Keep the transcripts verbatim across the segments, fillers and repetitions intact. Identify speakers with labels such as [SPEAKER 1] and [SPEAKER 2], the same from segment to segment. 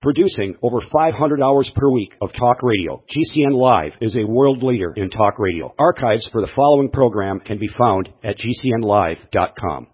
[SPEAKER 1] Producing over five hundred hours per week of talk radio, G C N Live is a world leader in talk radio. Archives for the following program can be found at G C N live dot com.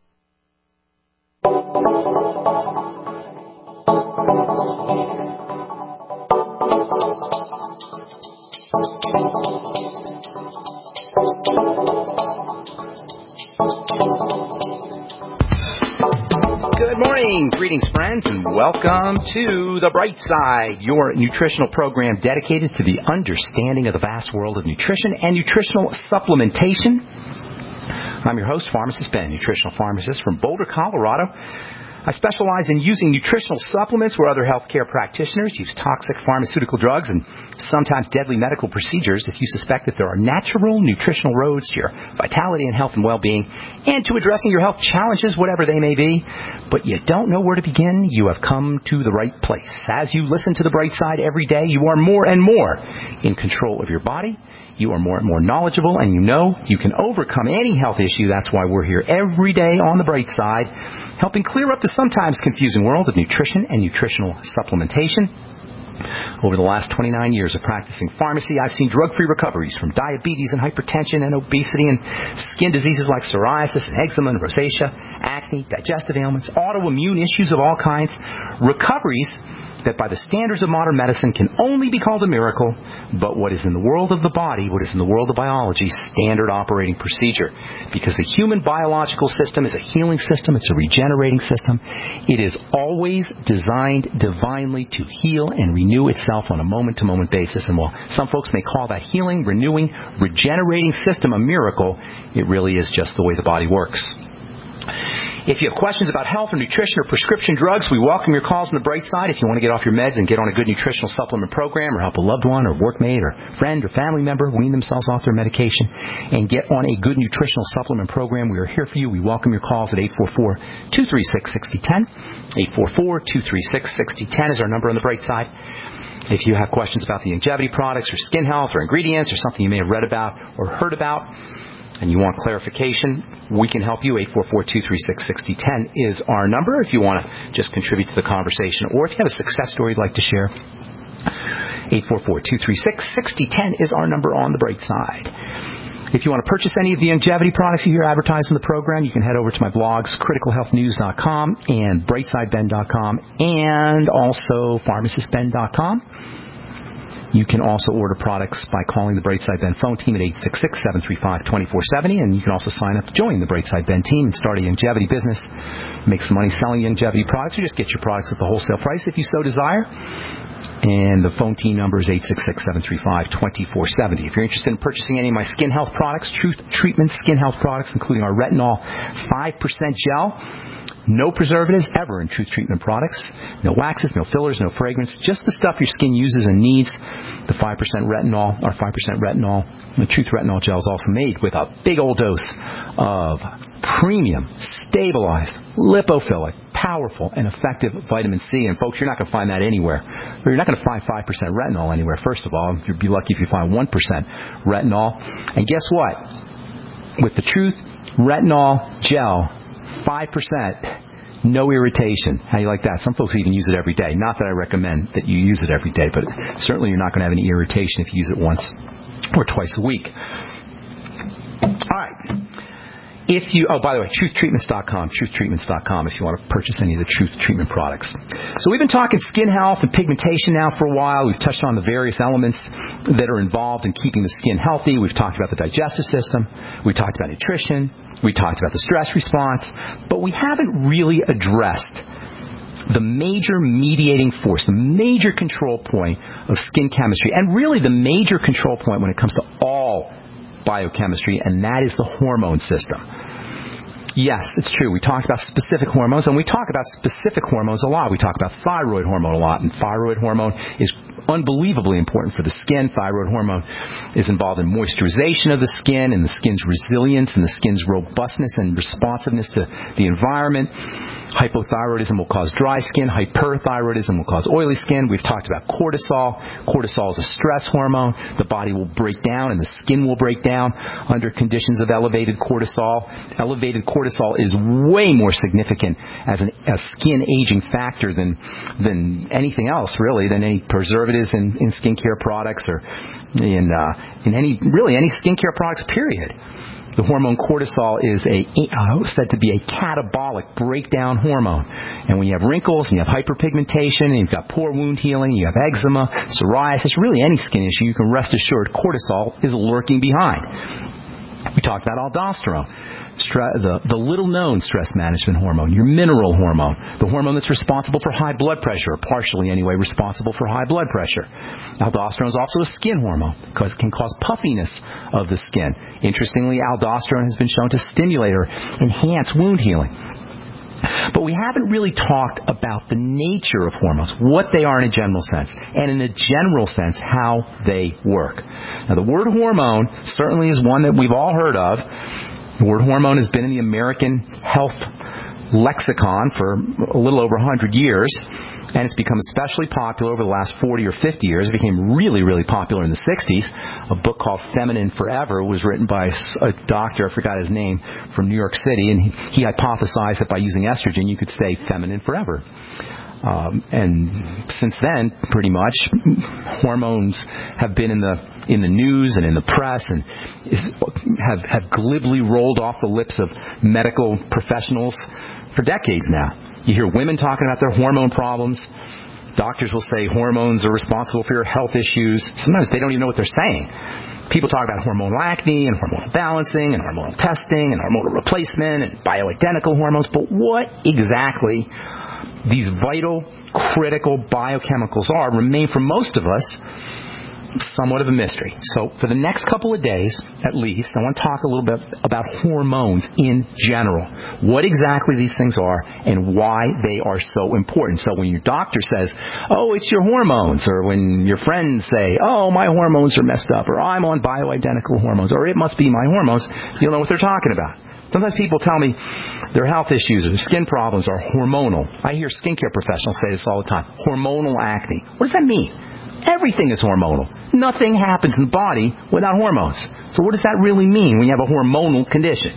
[SPEAKER 2] Good morning, greetings friends, and welcome to The Bright Side, your nutritional program dedicated to the understanding of the vast world of nutrition and nutritional supplementation. I'm your host, Pharmacist Ben, nutritional pharmacist from Boulder, Colorado. I specialize in using nutritional supplements where other healthcare practitioners use toxic pharmaceutical drugs and sometimes deadly medical procedures if you suspect that there are natural nutritional roads to your vitality and health and well-being and to addressing your health challenges, whatever they may be, but you don't know where to begin, you have come to the right place. As you listen to The Bright Side every day, you are more and more in control of your body. You are more and more knowledgeable, and you know you can overcome any health issue. That's why we're here every day on The Bright Side, helping clear up the sometimes confusing world of nutrition and nutritional supplementation. Over the last twenty-nine years of practicing pharmacy, I've seen drug-free recoveries from diabetes and hypertension and obesity and skin diseases like psoriasis and eczema and rosacea, acne, digestive ailments, autoimmune issues of all kinds, recoveries that by the standards of modern medicine can only be called a miracle, but what is in the world of the body, what is in the world of biology, standard operating procedure. Because the human biological system is a healing system, it's a regenerating system. It is always designed divinely to heal and renew itself on a moment-to-moment basis. And while some folks may call that healing, renewing, regenerating system a miracle, it really is just the way the body works. If you have questions about health or nutrition or prescription drugs, we welcome your calls on The Bright Side. If you want to get off your meds and get on a good nutritional supplement program or help a loved one or workmate or friend or family member wean themselves off their medication and get on a good nutritional supplement program, we are here for you. We welcome your calls at eight four four, two three six, six zero one zero. eight four four, two three six, six zero one zero is our number on The Bright Side. If you have questions about the longevity products or skin health or ingredients or something you may have read about or heard about, and you want clarification, we can help you. eight four four, two three six, six zero one zero is our number if you want to just contribute to the conversation. Or if you have a success story you'd like to share, eight four four, two three six, six zero one zero is our number on The Bright Side. If you want to purchase any of the longevity products you hear advertised in the program, you can head over to my blogs, critical health news dot com and bright side ben dot com and also pharmacist ben dot com. You can also order products by calling the Brightside Ben phone team at eight six six, seven three five, two four seven zero, and you can also sign up to join the Brightside Ben team and start a longevity business, make some money selling longevity products, or just get your products at the wholesale price if you so desire. And the phone team number is eight six six, seven three five, two four seven zero. If you're interested in purchasing any of my skin health products, Truth Treatment skin health products, including our retinol five percent gel, no preservatives ever in Truth Treatment products. No waxes, no fillers, no fragrance. Just the stuff your skin uses and needs. The five percent retinol, our five percent retinol, the Truth Retinol Gel is also made with a big old dose of premium, stabilized, lipophilic, powerful, and effective vitamin C. And folks, you're not going to find that anywhere. You're not going to find five percent retinol anywhere, first of all. You'd be lucky if you find one percent retinol. And guess what? With the Truth Retinol Gel, five percent, no irritation. How do you like that? Some folks even use it every day. Not that I recommend that you use it every day, but certainly you're not going to have any irritation if you use it once or twice a week. All right. If you, oh, by the way, truth treatments dot com, truth treatments dot com if you want to purchase any of the Truth Treatment products. So we've been talking skin health and pigmentation now for a while. We've touched on the various elements that are involved in keeping the skin healthy. We've talked about the digestive system. We talked about nutrition. We talked about the stress response. But we haven't really addressed the major mediating force, the major control point of skin chemistry, and really the major control point when it comes to all biochemistry, and that is the hormone system. Yes, it's true. We talk about specific hormones, and we talk about specific hormones a lot. We talk about thyroid hormone a lot, and thyroid hormone is unbelievably important for the skin. Thyroid hormone is involved in moisturization of the skin and the skin's resilience and the skin's robustness and responsiveness to the environment. Hypothyroidism will cause dry skin. Hyperthyroidism will cause oily skin. We've talked about cortisol. Cortisol is a stress hormone. The body will break down and the skin will break down under conditions of elevated cortisol. Elevated cortisol cortisol is way more significant as an, a skin aging factor than than anything else, really, than any preservatives in, in skincare products or in uh, in any really any skincare products. Period. The hormone cortisol is a uh, said to be a catabolic breakdown hormone. And when you have wrinkles and you have hyperpigmentation and you've got poor wound healing, you have eczema, psoriasis, really any skin issue, you can rest assured cortisol is lurking behind. We talked about aldosterone, Stre- the, the little-known stress management hormone, your mineral hormone, the hormone that's responsible for high blood pressure, or partially anyway responsible for high blood pressure. Aldosterone is also a skin hormone because it can cause puffiness of the skin. Interestingly, aldosterone has been shown to stimulate or enhance wound healing. But we haven't really talked about the nature of hormones, what they are in a general sense, and in a general sense, how they work. Now, the word hormone certainly is one that we've all heard of. The word hormone has been in the American health lexicon for a little over one hundred years, and it's become especially popular over the last forty or fifty years. It became really, really popular in the sixties. A book called Feminine Forever was written by a doctor, I forgot his name, from New York City, and he, he hypothesized that by using estrogen you could stay feminine forever. Um, and since then, pretty much, hormones have been in the in the news and in the press and is, have have glibly rolled off the lips of medical professionals for decades now. You hear women talking about their hormone problems. Doctors will say hormones are responsible for your health issues. Sometimes they don't even know what they're saying. People talk about hormonal acne and hormonal balancing and hormonal testing and hormonal replacement and bioidentical hormones. But what exactly these vital, critical biochemicals are remain for most of us somewhat of a mystery. So for the next couple of days, at least, I want to talk a little bit about hormones in general, what exactly these things are and why they are so important. So when your doctor says, oh, it's your hormones, or when your friends say, oh, my hormones are messed up, or I'm on bioidentical hormones, or it must be my hormones, you'll know what they're talking about. Sometimes people tell me their health issues or skin problems are hormonal. I hear skincare professionals say this all the time. Hormonal acne. What does that mean? Everything is hormonal. Nothing happens in the body without hormones. So what does that really mean when you have a hormonal condition?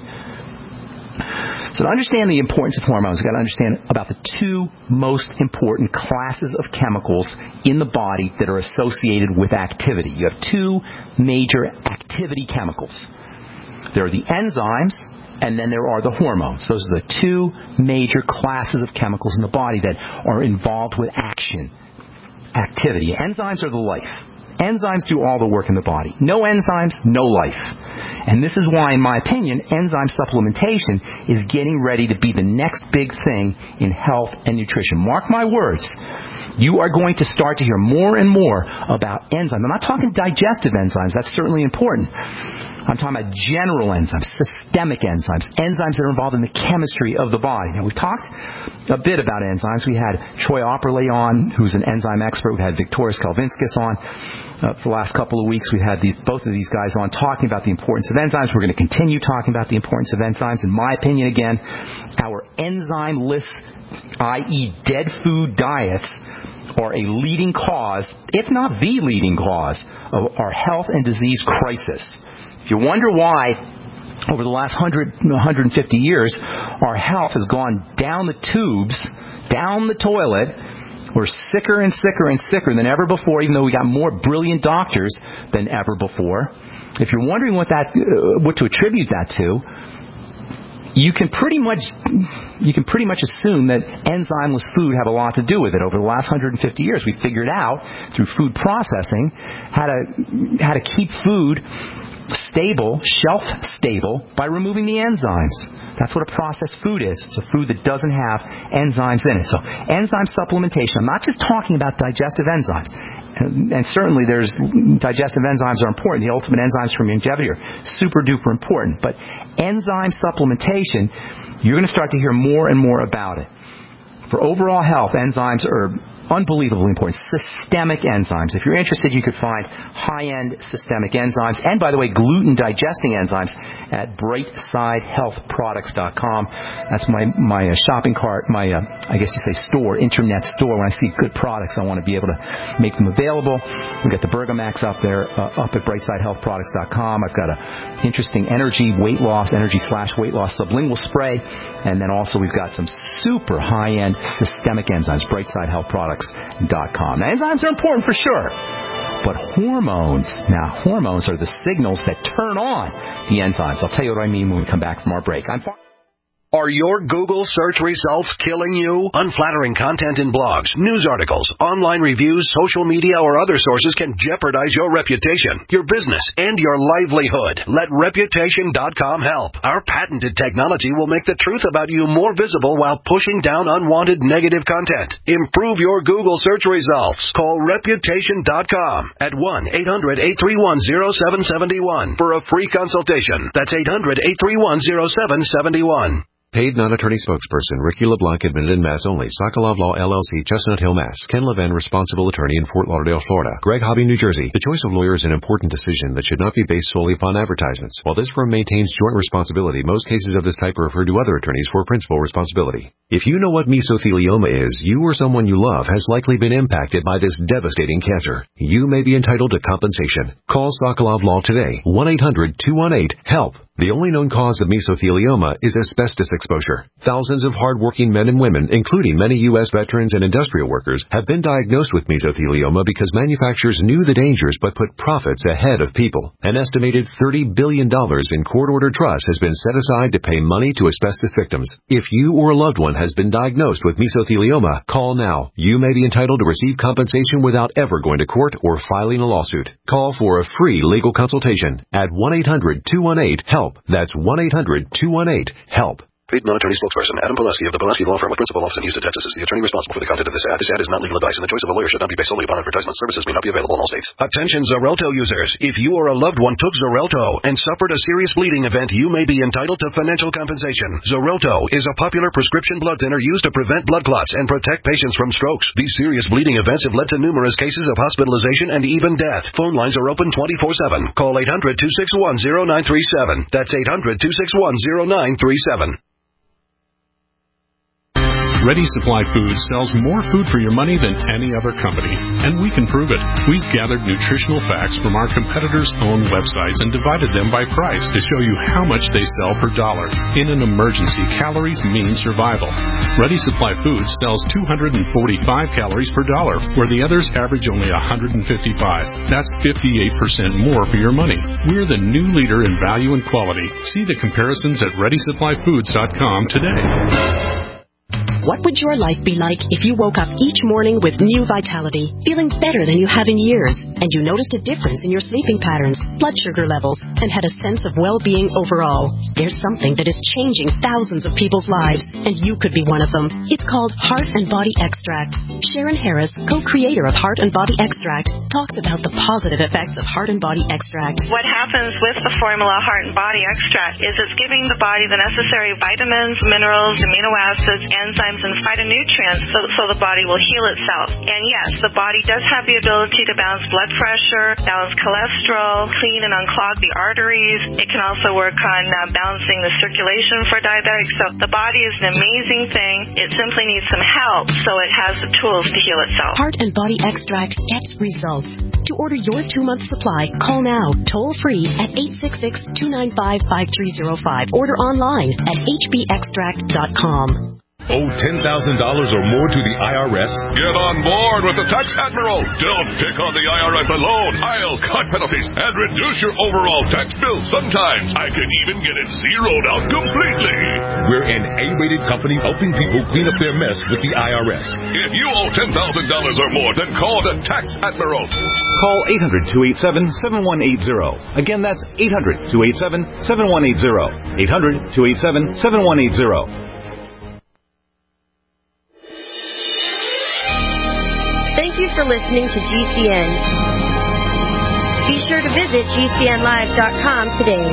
[SPEAKER 2] So to understand the importance of hormones, you've got to understand about the two most important classes of chemicals in the body that are associated with activity. You have two major activity chemicals. There are the enzymes, and then there are the hormones. Those are the two major classes of chemicals in the body that are involved with action, activity. Enzymes are the life. Enzymes do all the work in the body. No enzymes, no life. And this is why, in my opinion, enzyme supplementation is getting ready to be the next big thing in health and nutrition. Mark my words. You are going to start to hear more and more about enzymes. I'm not talking digestive enzymes. That's certainly important. I'm talking about general enzymes, systemic enzymes, enzymes that are involved in the chemistry of the body. Now, we've talked a bit about enzymes. We had Troy Opperle on, who's an enzyme expert. We had Victoris Kalvinskis on. Uh, for the last couple of weeks, we had these, both of these guys on talking about the importance of enzymes. We're going to continue talking about the importance of enzymes. In my opinion, again, our enzyme-less, that is dead food diets, are a leading cause, if not the leading cause, of our health and disease crisis. If you wonder why, over the last one hundred, one hundred fifty years, our health has gone down the tubes, down the toilet, we're sicker and sicker and sicker than ever before, even though we got more brilliant doctors than ever before. If you're wondering what that, uh, what to attribute that to, you can pretty much you can pretty much assume that enzymeless food have a lot to do with it. Over the last one hundred fifty years, we figured out through food processing how to how to keep food stable, shelf stable, by removing the enzymes. That's what a processed food is. It's a food that doesn't have enzymes in it. So enzyme supplementation, I'm not just talking about digestive enzymes. And, and certainly there's digestive enzymes are important. The ultimate enzymes for longevity are super duper important. But enzyme supplementation, you're going to start to hear more and more about it. For overall health, enzymes are unbelievably important, systemic enzymes. If you're interested, you could find high-end systemic enzymes and, by the way, gluten-digesting enzymes at brightside health products dot com. That's my, my uh, shopping cart, my, uh, I guess you say store, internet store. When I see good products, I want to be able to make them available. We've got the Bergamax up there, uh, up at brightside health products dot com. I've got a interesting energy weight loss, energy slash weight loss sublingual spray. And then also we've got some super high-end systemic enzymes, brightside health products dot com. Now, enzymes are important for sure. But hormones, now hormones are the signals that turn on the enzymes. I'll tell you what I mean when we come back from our break. I'm far-
[SPEAKER 3] Are your Google search results killing you? Unflattering content in blogs, news articles, online reviews, social media, or other sources can jeopardize your reputation, your business, and your livelihood. Let Reputation dot com help. Our patented technology will make the truth about you more visible while pushing down unwanted negative content. Improve your Google search results. Call Reputation dot com at one eight hundred eight three one oh seven seven one for a free consultation. That's eight hundred eight three one oh seven seven one.
[SPEAKER 4] Paid non-attorney spokesperson Ricky LeBlanc, admitted in Mass only. Sokolov Law, L L C, Chestnut Hill, Mass. Ken Levin, responsible attorney in Fort Lauderdale, Florida. Greg Hobby, New Jersey. The choice of lawyer is an important decision that should not be based solely upon advertisements. While this firm maintains joint responsibility, most cases of this type are referred to other attorneys for principal responsibility. If you know what mesothelioma is, you or someone you love has likely been impacted by this devastating cancer. You may be entitled to compensation. Call Sokolov Law today. one eight hundred two one eight HELP. The only known cause of mesothelioma is asbestos exposure. Thousands of hardworking men and women, including many U S veterans and industrial workers, have been diagnosed with mesothelioma because manufacturers knew the dangers but put profits ahead of people. An estimated thirty billion dollars in court-ordered trust has been set aside to pay money to asbestos victims. If you or a loved one has been diagnosed with mesothelioma, call now. You may be entitled to receive compensation without ever going to court or filing a lawsuit. Call for a free legal consultation at one eight hundred two one eight HELP. That's one eight hundred two one eight HELP.
[SPEAKER 3] Paid non-attorney spokesperson Adam Pulaski of the Pulaski Law Firm with principal office in Houston, Texas is the attorney responsible for the content of this ad. This ad is not legal advice, and the choice of a lawyer should not be based solely upon advertisement. Services may not be available in all states. Attention Xarelto users. If you or a loved one took Xarelto and suffered a serious bleeding event, you may be entitled to financial compensation. Xarelto is a popular prescription blood thinner used to prevent blood clots and protect patients from strokes. These serious bleeding events have led to numerous cases of hospitalization and even death. Phone lines are open twenty-four seven. Call eight hundred two six one oh nine three seven. That's eight hundred two six one oh nine three seven.
[SPEAKER 5] Ready Supply Foods sells more food for your money than any other company, and we can prove it. We've gathered nutritional facts from our competitors' own websites and divided them by price to show you how much they sell per dollar. In an emergency, calories mean survival. Ready Supply Foods sells two hundred forty-five calories per dollar, where the others average only one hundred fifty-five. That's fifty-eight percent more for your money. We're the new leader in value and quality. See the comparisons at ready supply foods dot com today.
[SPEAKER 6] What would your life be like if you woke up each morning with new vitality, feeling better than you have in years, and you noticed a difference in your sleeping patterns, blood sugar levels, and had a sense of well-being overall? There's something that is changing thousands of people's lives, and you could be one of them. It's called Heart and Body Extract. Sharon Harris, co-creator of Heart and Body Extract, talks about the positive effects of Heart and Body Extract.
[SPEAKER 7] What happens with the formula Heart and Body Extract is it's giving the body the necessary vitamins, minerals, amino acids, enzymes, and phytonutrients so, so the body will heal itself. And yes, the body does have the ability to balance blood pressure, balance cholesterol, clean and unclog the arteries. It can also work on uh, balancing the circulation for diabetics. So the body is an amazing thing. It simply needs some help so it has the tools to heal itself.
[SPEAKER 6] Heart and Body Extract gets results. To order your two-month supply, call now, toll-free at eight six six, two nine five, five three zero five. Order online at h b extract dot com.
[SPEAKER 8] Owe ten thousand dollars or more to the I R S?
[SPEAKER 9] Get on board with the Tax Admiral. Don't pick on the I R S alone. I'll cut penalties and reduce your overall tax bill. Sometimes I can even get it zeroed out completely.
[SPEAKER 8] We're an A-rated company helping people clean up their mess with the I R S.
[SPEAKER 9] If you owe ten thousand dollars or more, then call the Tax Admiral.
[SPEAKER 10] Call eight hundred, two eight seven, seven one eight zero. Again, that's eight hundred, two eight seven, seven one eight zero. eight hundred, two eight seven, seven one eight zero.
[SPEAKER 11] Thank you for listening to G C N. Be sure to visit G C N live dot com today.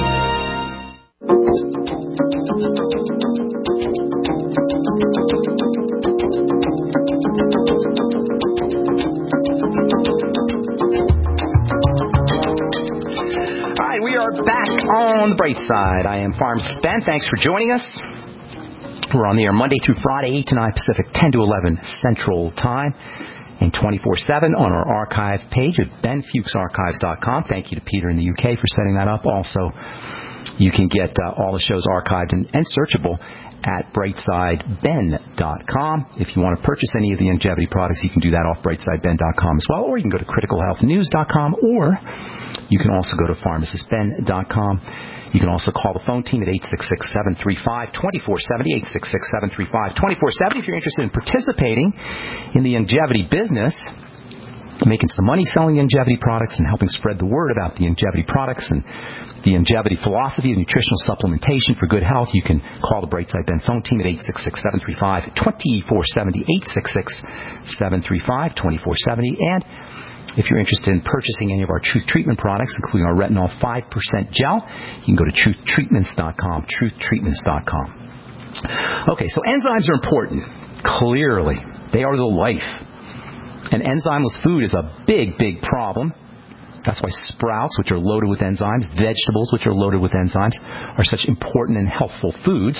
[SPEAKER 2] on the bright side. I am Pharmacist Ben. Thanks for joining us. We're on the air Monday through Friday, eight to nine Pacific, ten to eleven Central Time, and twenty-four seven on our archive page at ben fuchs archives dot com. Thank you to Peter in the U K for setting that up. Also, you can get uh, all the shows archived and, and searchable at brightside ben dot com. If you want to purchase any of the Youngevity products, you can do that off brightside ben dot com as well, or you can go to critical health news dot com, or you can also go to pharmacist ben dot com. You can also call the phone team at eight six six, seven three five, two four seven zero, eight six six, seven three five, two four seven zero if you're interested in participating in the Youngevity business, making some money selling Youngevity products and helping spread the word about the Youngevity products and the Youngevity philosophy of nutritional supplementation for good health. You can call the Brightside Ben phone team at eight six six, seven three five, two four seven zero, eight six six, seven three five, two four seven zero. And if you're interested in purchasing any of our Truth Treatment products, including our Retinol five percent gel, you can go to truth treatments dot com, truth treatments dot com. Okay, so enzymes are important. Clearly, they are the life. And enzymeless food is a big, big problem. That's why sprouts, which are loaded with enzymes, vegetables, which are loaded with enzymes, are such important and healthful foods.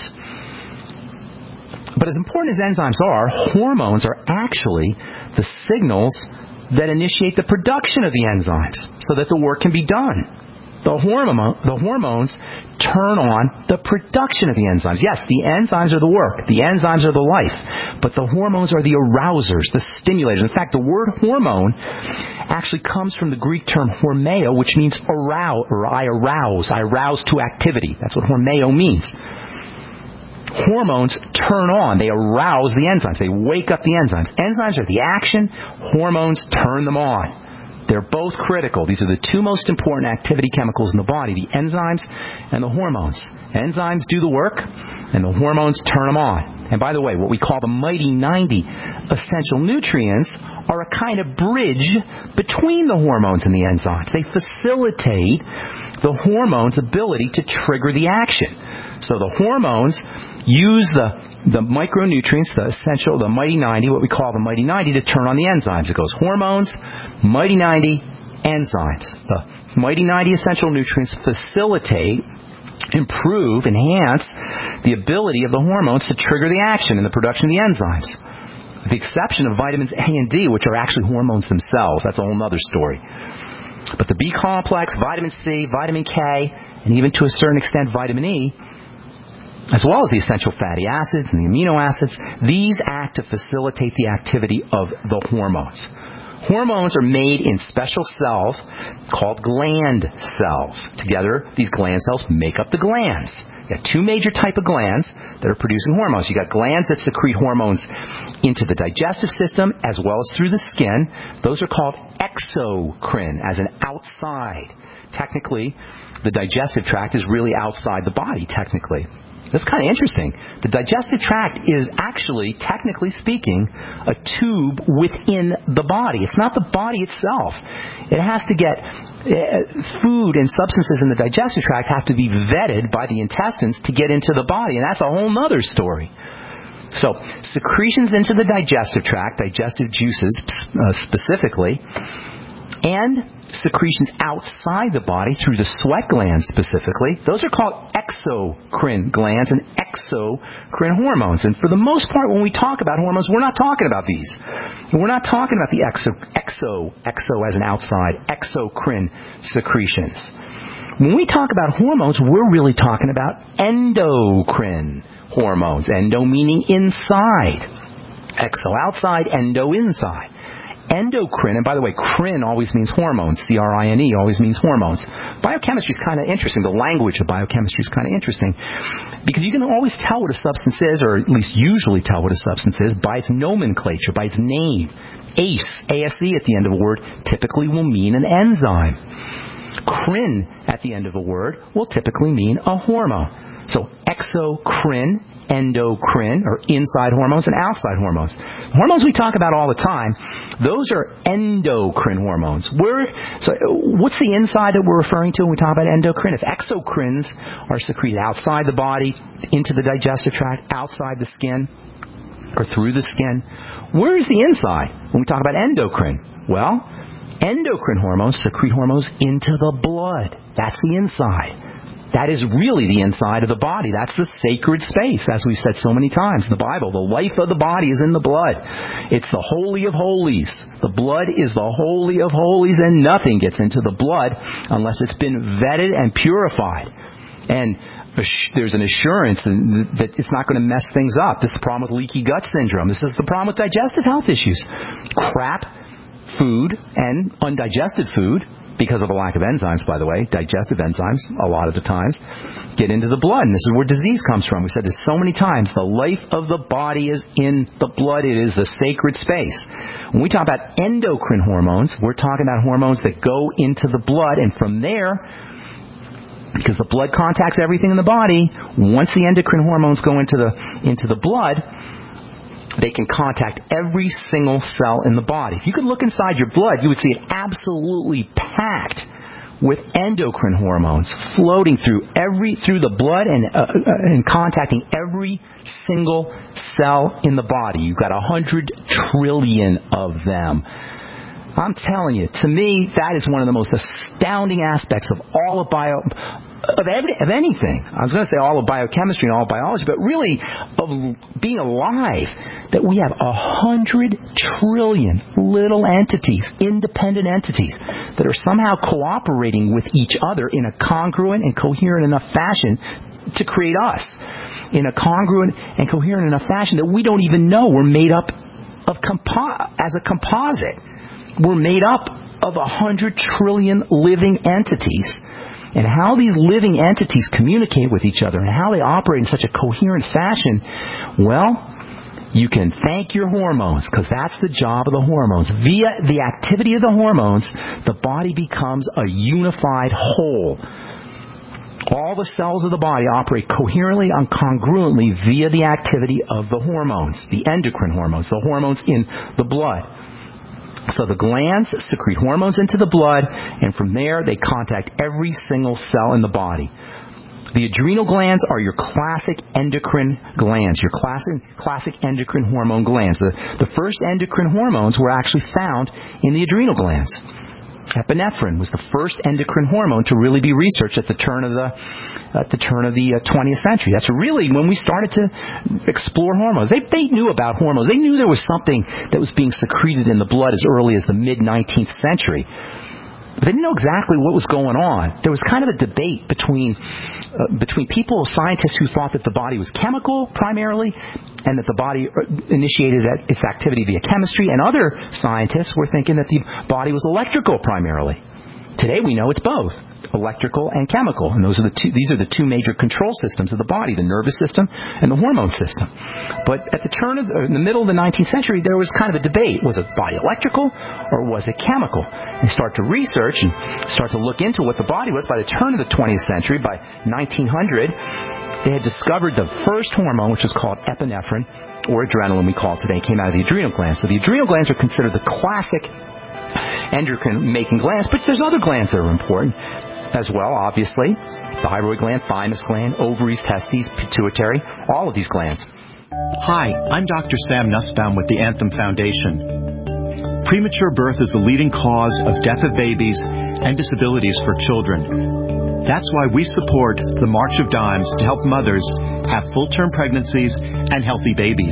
[SPEAKER 2] But as important as enzymes are, hormones are actually the signals that initiate the production of the enzymes so that the work can be done. The, hormone, the hormones turn on the production of the enzymes. Yes, the enzymes are the work. The enzymes are the life. But the hormones are the arousers, the stimulators. In fact, the word hormone actually comes from the Greek term hormeo, which means arouse, or I arouse. I arouse to activity. That's what hormeo means. Hormones turn on. They arouse the enzymes. They wake up the enzymes. Enzymes are the action. Hormones turn them on. They're both critical. These are the two most important activity chemicals in the body, the enzymes and the hormones. Enzymes do the work, and the hormones turn them on. And by the way, what we call the Mighty ninety essential nutrients are a kind of bridge between the hormones and the enzymes. They facilitate the hormones' ability to trigger the action. So the hormones use the, the micronutrients, the essential, the Mighty ninety, what we call the Mighty ninety, to turn on the enzymes. It goes hormones, Mighty ninety, enzymes. The Mighty ninety essential nutrients facilitate, improve, enhance the ability of the hormones to trigger the action and the production of the enzymes. With the exception of vitamins A and D, which are actually hormones themselves. That's a whole other story. But the B complex, vitamin C, vitamin K, and even to a certain extent vitamin E, as well as the essential fatty acids and the amino acids, these act to facilitate the activity of the hormones. Hormones are made in special cells called gland cells. Together, these gland cells make up the glands. You got two major type of glands that are producing hormones. You got glands that secrete hormones into the digestive system as well as through the skin. Those are called exocrine, as in outside. Technically, the digestive tract is really outside the body, technically. That's kind of interesting. The digestive tract is actually, technically speaking, a tube within the body. It's not the body itself. It has to get uh, food and substances in the digestive tract have to be vetted by the intestines to get into the body, and that's a whole other story. So, secretions into the digestive tract, digestive juices uh, specifically, and secretions outside the body through the sweat glands specifically, those are called exocrine glands and exocrine hormones. And for the most part, when we talk about hormones, we're not talking about these. We're not talking about the exo, exo, exo as an outside, exocrine secretions. When we talk about hormones, we're really talking about endocrine hormones. Endo meaning inside. Exo outside, endo inside. Endocrine, and by the way, crine always means hormones. C R I N E always means hormones. Biochemistry is kind of interesting. The language of biochemistry is kind of interesting because you can always tell what a substance is, or at least usually tell what a substance is, by its nomenclature, by its name. A C E, A S E at the end of a word, typically will mean an enzyme. Crine at the end of a word will typically mean a hormone. So exocrine, endocrine, or inside hormones, and outside hormones. Hormones we talk about all the time, those are endocrine hormones. We're, so what's the inside that we're referring to when we talk about endocrine? If exocrines are secreted outside the body, into the digestive tract, outside the skin, or through the skin, where is the inside when we talk about endocrine? Well, endocrine hormones secrete hormones into the blood. That's the inside. That is really the inside of the body. That's the sacred space, as we've said so many times in the Bible. The life of the body is in the blood. It's the holy of holies. The blood is the holy of holies, and nothing gets into the blood unless it's been vetted and purified. And there's an assurance that it's not going to mess things up. This is the problem with leaky gut syndrome. This is the problem with digestive health issues. Crap food and undigested food, because of a lack of enzymes, by the way, digestive enzymes, a lot of the times, get into the blood. And this is where disease comes from. We said this so many times. The life of the body is in the blood. It is the sacred space. When we talk about endocrine hormones, we're talking about hormones that go into the blood, and from there, because the blood contacts everything in the body, once the endocrine hormones go into the into the blood, they can contact every single cell in the body. If you could look inside your blood, you would see it absolutely packed with endocrine hormones floating through every through the blood and uh, uh, and contacting every single cell in the body. You've got a hundred trillion of them. I'm telling you, to me, that is one of the most astounding aspects of all of bio, of, every, of anything. I was going to say all of biochemistry and all of biology, but really of being alive, that we have a hundred trillion little entities, independent entities, that are somehow cooperating with each other in a congruent and coherent enough fashion to create us, in a congruent and coherent enough fashion that we don't even know we're made up of compo- as a composite. We're made up of a hundred trillion living entities. And how these living entities communicate with each other and how they operate in such a coherent fashion, well, you can thank your hormones, because that's the job of the hormones. Via the activity of the hormones, the body becomes a unified whole. All the cells of the body operate coherently and congruently via the activity of the hormones, the endocrine hormones, the hormones in the blood. So the glands secrete hormones into the blood, and from there they contact every single cell in the body. The adrenal glands are your classic endocrine glands, your classic classic endocrine hormone glands. The, the first endocrine hormones were actually found in the adrenal glands. Epinephrine was the first endocrine hormone to really be researched at the turn of the at the turn of the uh, twentieth century. That's really when we started to explore hormones. They they knew about hormones. They knew there was something that was being secreted in the blood as early as the mid nineteenth century. But they didn't know exactly what was going on. There was kind of a debate between uh, between people, scientists who thought that the body was chemical primarily, and that the body initiated its activity via chemistry, and other scientists were thinking that the body was electrical primarily. Today we know it's both, electrical and chemical, and those are the two. These are the two major control systems of the body: the nervous system and the hormone system. But at the turn of the, in the middle of the nineteenth century, there was kind of a debate: was the body electrical or was it chemical? And start to research and start to look into what the body was. By the turn of the twentieth century, by nineteen hundred, they had discovered the first hormone, which is called epinephrine, or adrenaline, we call it today, came out of the adrenal glands. So the adrenal glands are considered the classic endocrine-making glands, but there's other glands that are important as well, obviously. Thyroid gland, thymus gland, ovaries, testes, pituitary, all of these glands.
[SPEAKER 12] Hi, I'm Doctor Sam Nussbaum with the Anthem Foundation. Premature birth is the leading cause of death of babies and disabilities for children. That's why we support the March of Dimes to help mothers have full-term pregnancies and healthy babies.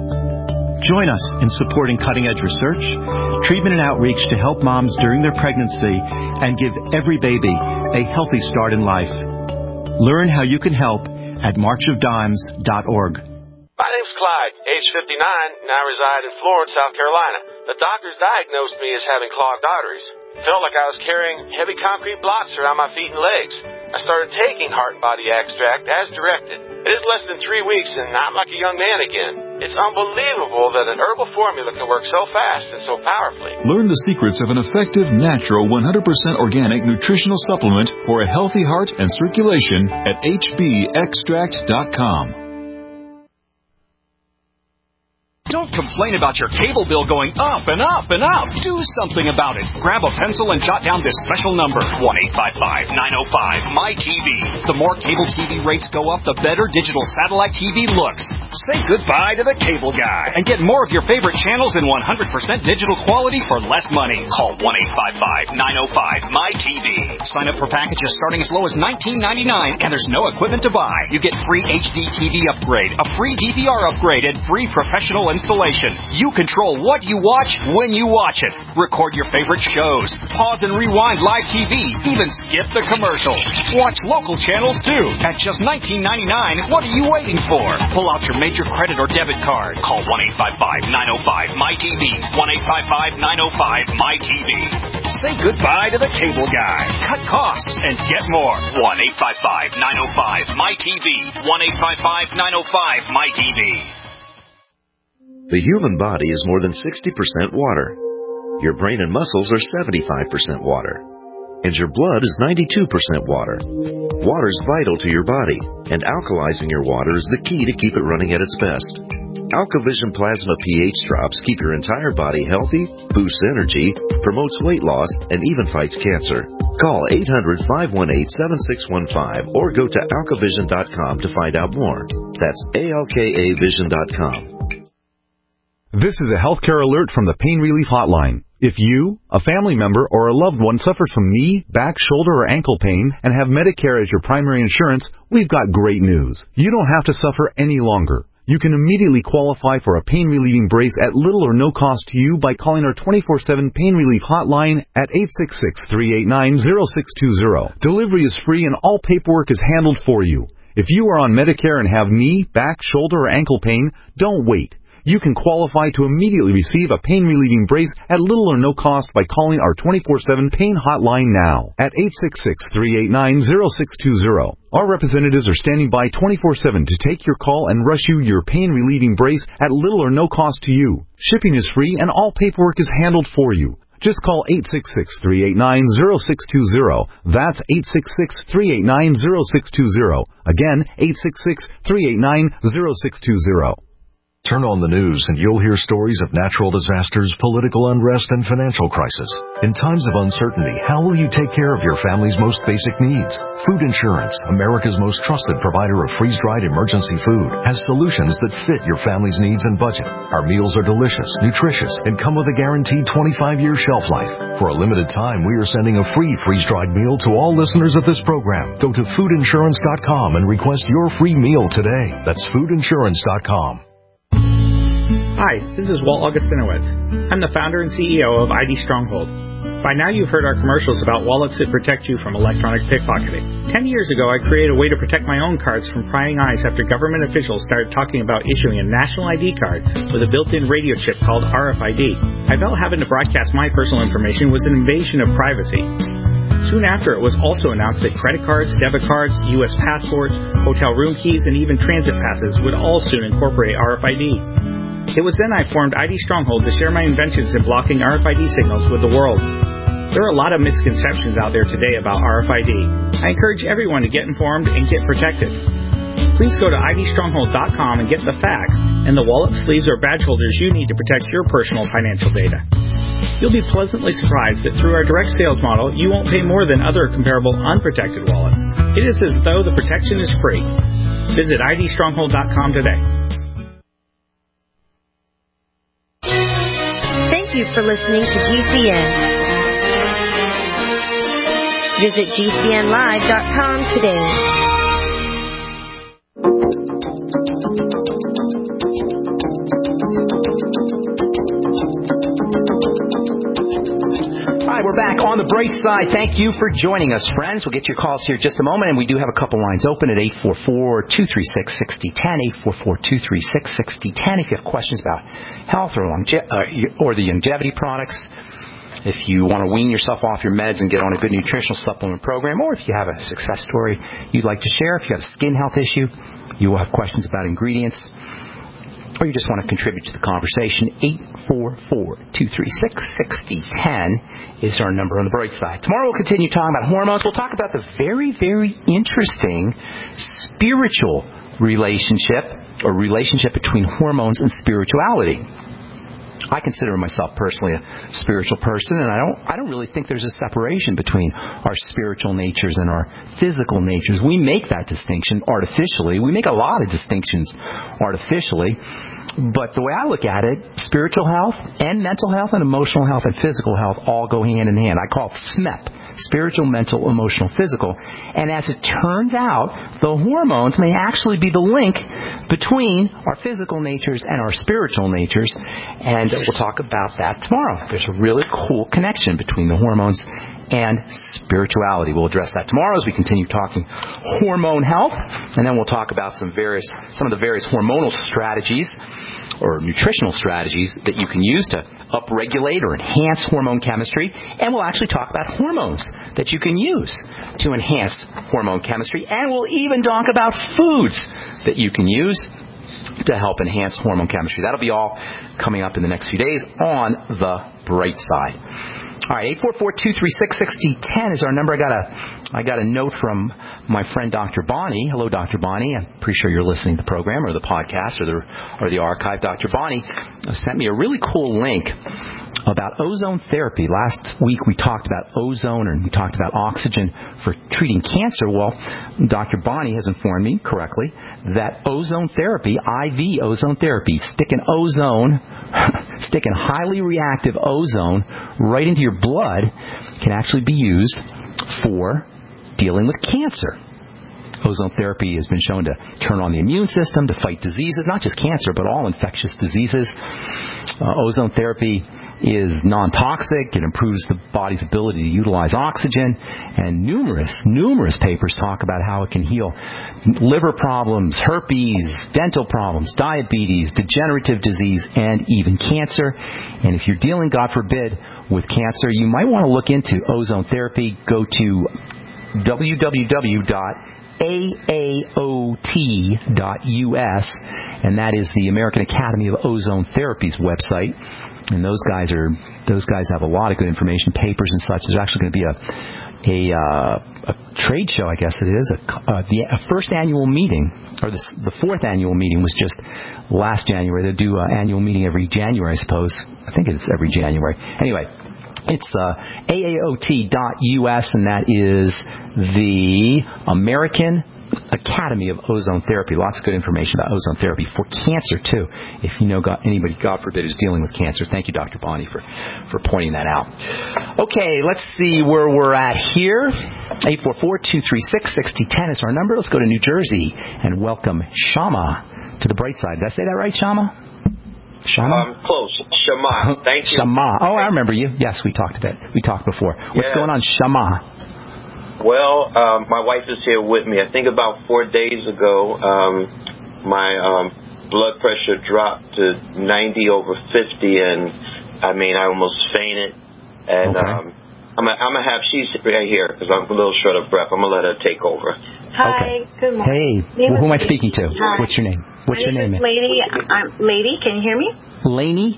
[SPEAKER 12] Join us in supporting cutting-edge research, treatment and outreach to help moms during their pregnancy and give every baby a healthy start in life. Learn how you can help at march of dimes dot org.
[SPEAKER 13] My name's Clyde, age fifty-nine, and I reside in Florence, South Carolina. The doctors diagnosed me as having clogged arteries. Felt like I was carrying heavy concrete blocks around my feet and legs. I started taking Heart and Body Extract as directed. It is less than three weeks and I'm like a young man again. It's unbelievable that an herbal formula can work so fast and so powerfully.
[SPEAKER 14] Learn the secrets of an effective, natural, one hundred percent organic nutritional supplement for a healthy heart and circulation at h b extract dot com.
[SPEAKER 15] Don't complain about your cable bill going up and up and up. Do something about it. Grab a pencil and jot down this special number, one eight five five, nine oh five, M Y T V. The more cable T V rates go up, the better digital satellite T V looks. Say goodbye to the cable guy and get more of your favorite channels in one hundred percent digital quality for less money. Call one eight five five, nine oh five, M Y T V. Sign up for packages starting as low as nineteen ninety-nine, and there's no equipment to buy. You get free H D T V upgrade, a free D V R upgrade, and free professional installation. You control what you watch when you watch it. Record your favorite shows. Pause and rewind live T V. Even skip the commercials. Watch local channels too. At just nineteen ninety-nine, what are you waiting for? Pull out your major credit or debit card. Call one eight five five, nine oh five, M Y T V. one eight five five, nine oh five, M Y T V. Say goodbye to the cable guy. Cut costs and get more. one eight five five, nine oh five, M Y T V. one eight five five, nine oh five, M Y T V.
[SPEAKER 16] The human body is more than sixty percent water. Your brain and muscles are seventy-five percent water. And your blood is ninety-two percent water. Water is vital to your body, and alkalizing your water is the key to keep it running at its best. AlkaVision Plasma pH drops keep your entire body healthy, boosts energy, promotes weight loss, and even fights cancer. Call eight hundred, five one eight, seven six one five or go to alka vision dot com to find out more. That's A L K A vision dot com.
[SPEAKER 10] This is a healthcare alert from the Pain Relief Hotline. If you, a family member, or a loved one suffers from knee, back, shoulder, or ankle pain and have Medicare as your primary insurance, we've got great news. You don't have to suffer any longer. You can immediately qualify for a pain-relieving brace at little or no cost to you by calling our twenty-four seven Pain Relief Hotline at eight six six, three eight nine, zero six two zero. Delivery is free and all paperwork is handled for you. If you are on Medicare and have knee, back, shoulder, or ankle pain, don't wait. You can qualify to immediately receive a pain-relieving brace at little or no cost by calling our twenty-four seven Pain Hotline now at eight six six, three eight nine, zero six two zero. Our representatives are standing by twenty-four seven to take your call and rush you your pain-relieving brace at little or no cost to you. Shipping is free and all paperwork is handled for you. Just call eight six six, three eight nine, zero six two zero. That's eight six six, three eight nine, zero six two zero. Again, eight six six, three eight nine, zero six two zero.
[SPEAKER 17] Turn on the news and you'll hear stories of natural disasters, political unrest, and financial crisis. In times of uncertainty, how will you take care of your family's most basic needs? Food Insurance, America's most trusted provider of freeze-dried emergency food, has solutions that fit your family's needs and budget. Our meals are delicious, nutritious, and come with a guaranteed twenty-five year shelf life. For a limited time, we are sending a free freeze-dried meal to all listeners of this program. Go to food insurance dot com and request your free meal today. That's food insurance dot com.
[SPEAKER 18] Hi, this is Walt Augustinowitz. I'm the founder and C E O of I D Stronghold. By now you've heard our commercials about wallets that protect you from electronic pickpocketing. Ten years ago I created a way to protect my own cards from prying eyes after government officials started talking about issuing a national I D card with a built-in radio chip called R F I D. I felt having to broadcast my personal information was an invasion of privacy. Soon after, it was also announced that credit cards, debit cards, U S passports, hotel room keys, and even transit passes would all soon incorporate R F I D. It was then I formed I D Stronghold to share my inventions in blocking R F I D signals with the world. There are a lot of misconceptions out there today about R F I D. I encourage everyone to get informed and get protected. Please go to I D stronghold dot com and get the facts and the wallet, sleeves, or badge holders you need to protect your personal financial data. You'll be pleasantly surprised that through our direct sales model, you won't pay more than other comparable unprotected wallets. It is as though the protection is free. Visit I D stronghold dot com today.
[SPEAKER 11] Thank you for listening to G C N. Visit G C N live dot com today.
[SPEAKER 2] We're back on the bright side. Thank you for joining us, friends. We'll get your calls here in just a moment, and we do have a couple lines open at eight four four, two three six, six zero one zero, eight four four, two three six, six zero one zero. If you have questions about health or, longe- uh, or the longevity products, if you want to wean yourself off your meds and get on a good nutritional supplement program, or if you have a success story you'd like to share, if you have a skin health issue, you will have questions about ingredients, or you just want to contribute to the conversation, eight four four, two three six, six zero one zero is our number on the bright side. Tomorrow we'll continue talking about hormones. We'll talk about the very, very interesting spiritual relationship or relationship between hormones and spirituality. I consider myself personally a spiritual person, and I don't I don't really think there's a separation between our spiritual natures and our physical natures. We make that distinction artificially. We make a lot of distinctions artificially. But the way I look at it, spiritual health and mental health and emotional health and physical health all go hand in hand. I call it S M E P. Spiritual, mental, emotional, physical. And as it turns out, the hormones may actually be the link between our physical natures and our spiritual natures. And we'll talk about that tomorrow. There's a really cool connection between the hormones and spirituality. We'll address that tomorrow as we continue talking hormone health. And then we'll talk about some various, some of the various hormonal strategies or nutritional strategies that you can use to upregulate or enhance hormone chemistry. And we'll actually talk about hormones that you can use to enhance hormone chemistry. And we'll even talk about foods that you can use to help enhance hormone chemistry. That'll be all coming up in the next few days on The Bright Side. All right, eight four four, two three six, six zero one zero is our number. I got a, I got a note from my friend Doctor Bonnie. Hello, Doctor Bonnie. I'm pretty sure you're listening to the program or the podcast or the or the archive. Doctor Bonnie sent me a really cool link about ozone therapy. Last week we talked about ozone and we talked about oxygen for treating cancer. Well, Doctor Bonnie has informed me correctly that ozone therapy, I V ozone therapy, sticking ozone, sticking highly reactive ozone right into your blood can actually be used for dealing with cancer. Ozone therapy has been shown to turn on the immune system, to fight diseases, not just cancer, but all infectious diseases. Uh, ozone therapy is non-toxic. It improves the body's ability to utilize oxygen. And numerous, numerous papers talk about how it can heal liver problems, herpes, dental problems, diabetes, degenerative disease, and even cancer. And if you're dealing, God forbid, with cancer, you might want to look into ozone therapy. Go to w w w dot A A O T dot U S, and that is the American Academy of Ozone Therapy's website. And those guys are those guys have a lot of good information, papers and such. There's actually going to be a a, uh, a trade show, I guess it is. A, uh, the a first annual meeting, or the, the fourth annual meeting was just last January. They do an annual meeting every January, I suppose. I think it's every January. Anyway, it's uh, A A O T dot U S, and that is the American Academy of Ozone Therapy. Lots of good information about ozone therapy for cancer, too, if you know God, anybody, God forbid, is dealing with cancer. Thank you, Doctor Bonnie, for, for pointing that out. Okay, let's see where we're at here. eight four four, two three six, six zero one zero is our number. Let's go to New Jersey and welcome Shama to the bright side. Did I say that right, Shama? Shama?
[SPEAKER 19] Um, close. Shama. Thank you.
[SPEAKER 2] Shama. Oh, I remember you. Yes, we talked about we talked before. What's
[SPEAKER 19] yeah.
[SPEAKER 2] going on, Shama?
[SPEAKER 19] Well, um, my wife is here with me. I think about four days ago, um, my um, blood pressure dropped to ninety over fifty, and I mean, I almost fainted. And
[SPEAKER 2] okay.
[SPEAKER 19] um, I'm going to have, she's right here because I'm a little short of breath. I'm going to let her take over.
[SPEAKER 7] Hi,
[SPEAKER 2] okay.
[SPEAKER 7] good morning.
[SPEAKER 2] Hey, well, who am I speaking to? Hi. What's your name? What's
[SPEAKER 7] my
[SPEAKER 2] your name?
[SPEAKER 7] name is Lady. I'm Lady. Can you hear me?
[SPEAKER 2] Laney?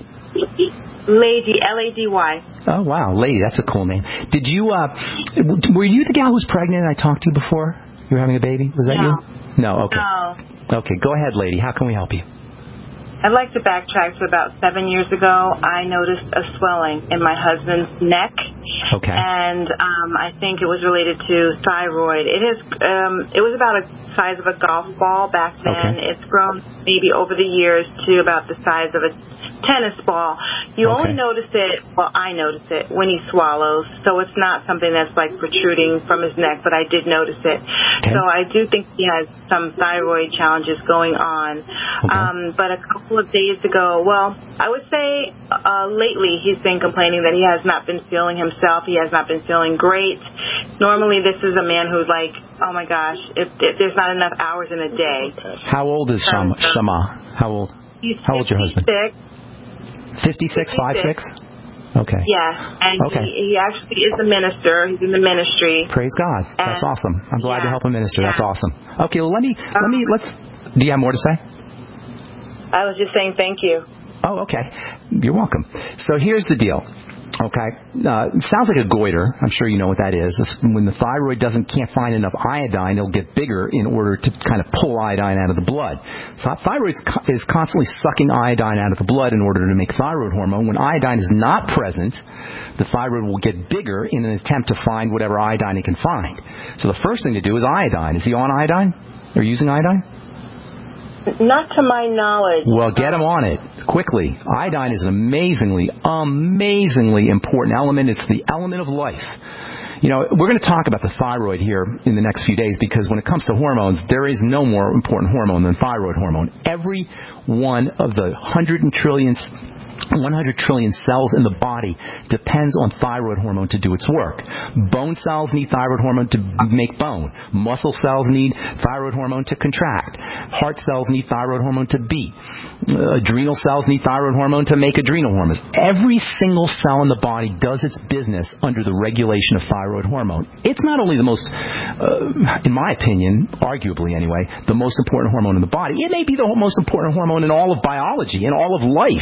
[SPEAKER 7] Lady, L A D Y.
[SPEAKER 2] Oh, wow. Lady, that's a cool name. Did you, uh, were you the gal who was pregnant and I talked to you before? You were having a baby? Was that
[SPEAKER 7] no.
[SPEAKER 2] you? No. Okay.
[SPEAKER 7] No.
[SPEAKER 2] Okay, go ahead, lady. How can we help you?
[SPEAKER 7] I'd like to backtrack to about seven years ago. I noticed a swelling in my husband's neck.
[SPEAKER 2] Okay.
[SPEAKER 7] And um, I think it was related to thyroid. It is. Um, it was about the size of a golf ball back then. Okay. It's grown maybe over the years to about the size of a tennis ball. You
[SPEAKER 2] okay.
[SPEAKER 7] only notice it, well, I notice it when he swallows. So it's not something that's like protruding from his neck, but I did notice it.
[SPEAKER 2] Okay.
[SPEAKER 7] So I do think he has some thyroid challenges going on.
[SPEAKER 2] Okay.
[SPEAKER 7] Um, but a couple of days ago, well, I would say uh, lately he's been complaining that he has not been feeling himself. He has not been feeling great. Normally this is a man who's like, oh my gosh, if, if there's not enough hours in a day.
[SPEAKER 2] How old is Shama?
[SPEAKER 7] Um,
[SPEAKER 2] Shama? How old?
[SPEAKER 7] He's
[SPEAKER 2] How old's your husband? fifty-six, five six? Okay.
[SPEAKER 7] Yeah, and
[SPEAKER 2] okay.
[SPEAKER 7] he, he actually is a minister. He's in the ministry.
[SPEAKER 2] Praise God. That's
[SPEAKER 7] and,
[SPEAKER 2] awesome. I'm glad
[SPEAKER 7] yeah,
[SPEAKER 2] to help a minister.
[SPEAKER 7] yeah.
[SPEAKER 2] That's awesome. Okay, well, let me,
[SPEAKER 7] um,
[SPEAKER 2] let me, let's, do you have more to say?
[SPEAKER 7] I was just saying thank you.
[SPEAKER 2] Oh, okay. You're welcome. So here's the deal. Okay, uh, sounds like a goiter. I'm sure you know what that is. This, when the thyroid doesn't can't find enough iodine, it'll get bigger in order to kind of pull iodine out of the blood. So thyroid is constantly sucking iodine out of the blood in order to make thyroid hormone. When iodine is not present, the thyroid will get bigger in an attempt to find whatever iodine it can find. So the first thing to do is iodine. Is he on iodine? Are you using iodine?
[SPEAKER 20] Not to my knowledge.
[SPEAKER 2] Well, get him on it quickly. Iodine is an amazingly, amazingly important element. It's the element of life. You know, we're going to talk about the thyroid here in the next few days because when it comes to hormones, there is no more important hormone than thyroid hormone. Every one of the hundred and trillions one hundred trillion cells in the body depends on thyroid hormone to do its work. Bone cells need thyroid hormone to make bone. Muscle cells need thyroid hormone to contract. Heart cells need thyroid hormone to beat. Uh, adrenal cells need thyroid hormone to make adrenal hormones. Every single cell in the body does its business under the regulation of thyroid hormone. It's not only the most, uh, in my opinion, arguably anyway, the most important hormone in the body. It may be the most important hormone in all of biology, in all of life.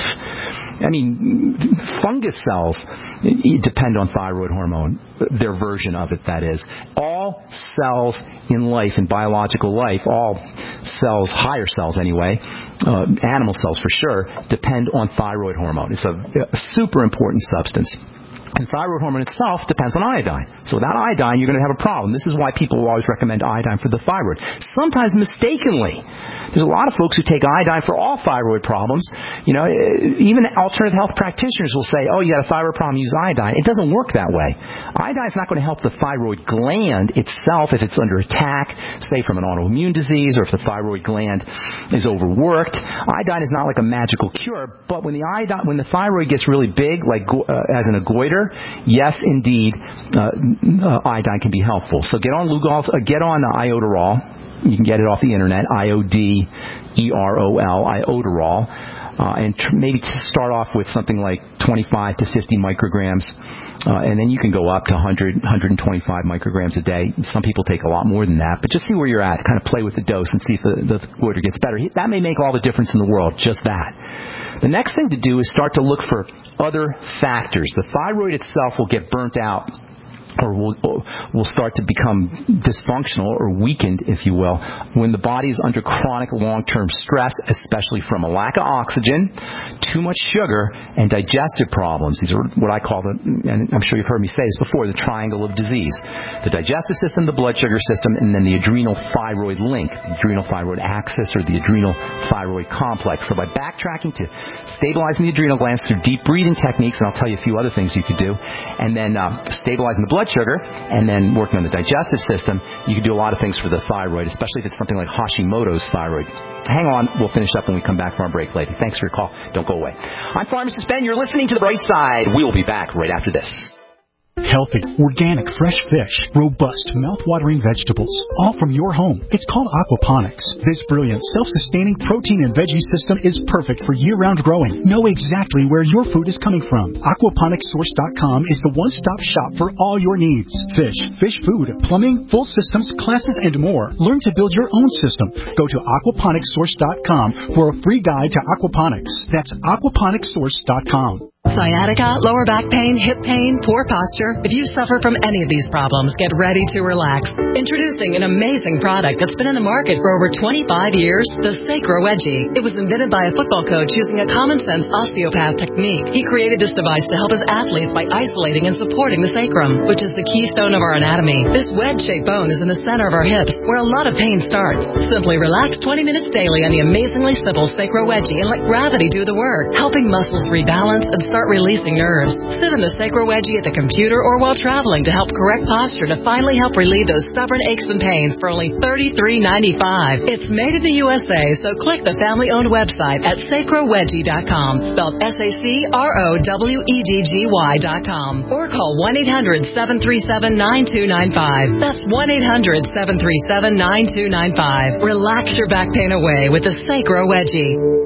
[SPEAKER 2] I mean, fungus cells depend on thyroid hormone, their version of it, that is. All cells in life, in biological life, all cells, higher cells anyway, uh, animal cells for sure, depend on thyroid hormone. It's a, a super important substance. And thyroid hormone itself depends on iodine. So without iodine, you're going to have a problem. This is why people will always recommend iodine for the thyroid. Sometimes mistakenly. There's a lot of folks who take iodine for all thyroid problems. You know, even alternative health practitioners will say, oh, you got a thyroid problem, use iodine. It doesn't work that way. Iodine is not going to help the thyroid gland itself if it's under attack, say from an autoimmune disease or if the thyroid gland is overworked. Iodine is not like a magical cure, but when the iodine, when the thyroid gets really big, like uh, as in a goiter, yes, indeed, uh, uh, iodine can be helpful. So get on Lugol's, uh, get on uh, Iodoral. You can get it off the internet, I O D E R O L, Iodoral, uh, and tr- maybe to start off with something like twenty-five to fifty micrograms, uh, and then you can go up to one hundred, one hundred twenty-five micrograms a day. Some people take a lot more than that, but just see where you're at, kind of play with the dose and see if the, the goiter gets better. That may make all the difference in the world, just that. The next thing to do is start to look for other factors. The thyroid itself will get burnt out, or will, will start to become dysfunctional or weakened, if you will, when the body is under chronic long-term stress, especially from a lack of oxygen, too much sugar, and digestive problems. These are what I call the, and I'm sure you've heard me say this before, the triangle of disease. The digestive system, the blood sugar system, and then the adrenal-thyroid link, the adrenal-thyroid axis or the adrenal-thyroid complex. So by backtracking to stabilizing the adrenal glands through deep breathing techniques, and I'll tell you a few other things you could do, and then uh, stabilizing the blood sugar, and then working on the digestive system, you can do a lot of things for the thyroid, especially if it's something like Hashimoto's thyroid. Hang on, we'll finish up when we come back from our break, lady. Thanks for your call. Don't go away. I'm Pharmacist Ben. You're listening to The Bright Side. We'll be back right after this.
[SPEAKER 21] Healthy, organic, fresh fish, robust, mouth-watering vegetables, all from your home. It's called aquaponics. This brilliant, self-sustaining protein and veggie system is perfect for year-round growing. Know exactly where your food is coming from. aquaponics source dot com is the one-stop shop for all your needs. Fish, fish food, plumbing, full systems, classes, and more. Learn to build your own system. Go to aquaponics source dot com for a free guide to aquaponics. That's aquaponics source dot com.
[SPEAKER 22] Sciatica, lower back pain, hip pain, poor posture. If you suffer from any of these problems, get ready to relax. Introducing an amazing product that's been in the market for over twenty-five years, the Sacro Wedgie. It was invented by a football coach using a common-sense osteopath technique. He created this device to help his athletes by isolating and supporting the sacrum, which is the keystone of our anatomy. This wedge-shaped bone is in the center of our hips, where a lot of pain starts. Simply relax twenty minutes daily on the amazingly simple Sacro Wedgie and let gravity do the work, helping muscles rebalance and start releasing nerves. Sit in the Sacro Wedgie at the computer or while traveling to help correct posture to finally help relieve those stubborn aches and pains for only thirty-three ninety-five. It's made in the U S A, so click the family-owned website at sacro wedgie dot com, spelled S A C R O W E D G Y dot com, or call one eight hundred seven three seven nine two nine five. That's one eight hundred seven three seven nine two nine five. Relax your back pain away with the Sacro Wedgie.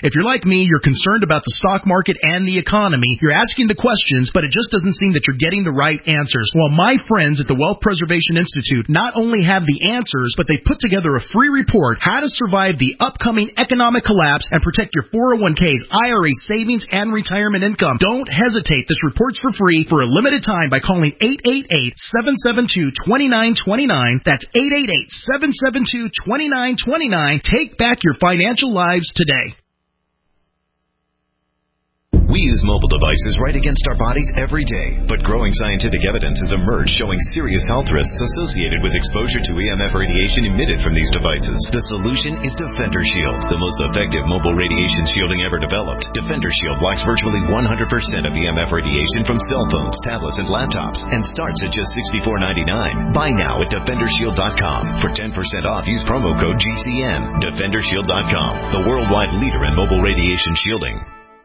[SPEAKER 1] If you're like me, you're concerned about the stock market and the economy. You're asking the questions, but it just doesn't seem that you're getting the right answers. Well, my friends at the Wealth Preservation Institute not only have the answers, but they put together a free report, How to Survive the Upcoming Economic Collapse and Protect Your four oh one k's, I R As, savings, and retirement income. Don't hesitate. This report's for free for a limited time by calling eight eight eight, seven seven two, two nine two nine. That's eight eight eight, seven seven two, two nine two nine. Take back your financial lives today.
[SPEAKER 4] We use mobile devices right against our bodies every day, but growing scientific evidence has emerged showing serious health risks associated with exposure to E M F radiation emitted from these devices. The solution is Defender Shield, the most effective mobile radiation shielding ever developed. Defender Shield blocks virtually one hundred percent of E M F radiation from cell phones, tablets, and laptops, and starts at just sixty-four ninety-nine. Buy now at defender shield dot com. For ten percent off, use promo code G C N. defender shield dot com, the worldwide leader in mobile radiation shielding.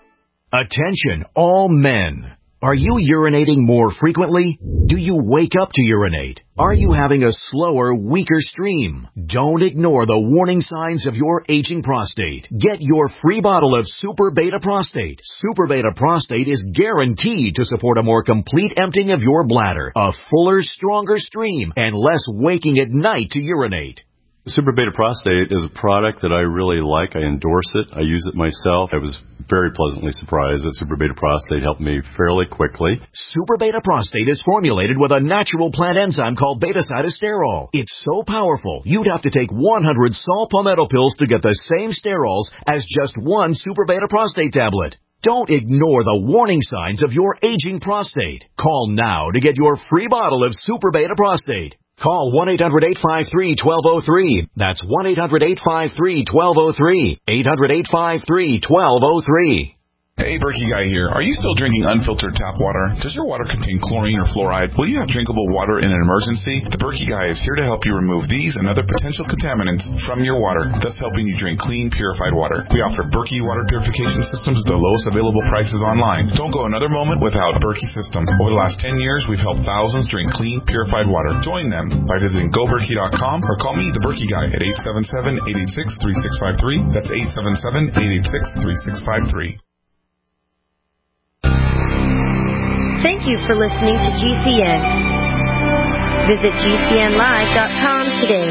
[SPEAKER 23] Attention, all men. Are you urinating more frequently? Do you wake up to urinate? Are you having a slower, weaker stream? Don't ignore the warning signs of your aging prostate. Get your free bottle of Super Beta Prostate. Super Beta Prostate is guaranteed to support a more complete emptying of your bladder, a fuller, stronger stream, and less waking at night to urinate.
[SPEAKER 24] Super Beta Prostate is a product that I really like. I endorse it. I use it myself. I was very pleasantly surprised that Super Beta Prostate helped me fairly quickly.
[SPEAKER 23] Super Beta Prostate is formulated with a natural plant enzyme called beta-cytosterol. It's so powerful, you'd have to take one hundred saw palmetto pills to get the same sterols as just one Super Beta Prostate tablet. Don't ignore the warning signs of your aging prostate. Call now to get your free bottle of Super Beta Prostate. Call one eight hundred, eight five three, one two zero three. That's one eight hundred, eight five three, one two zero three. eight hundred, eight five three, one two zero three.
[SPEAKER 25] Hey, Berkey Guy here. Are you still drinking unfiltered tap water? Does your water contain chlorine or fluoride? Will you have drinkable water in an emergency? The Berkey Guy is here to help you remove these and other potential contaminants from your water, thus helping you drink clean, purified water. We offer Berkey water purification systems at the lowest available prices online. Don't go another moment without a Berkey system. Over the last ten years, we've helped thousands drink clean, purified water. Join them by visiting go berkey dot com or call me, the Berkey Guy, at eight seven seven, eight eight six, three six five three. That's eight seven seven, eight eight six, three six five three.
[SPEAKER 11] Thank you for listening to G C N. Visit G C N live dot com today.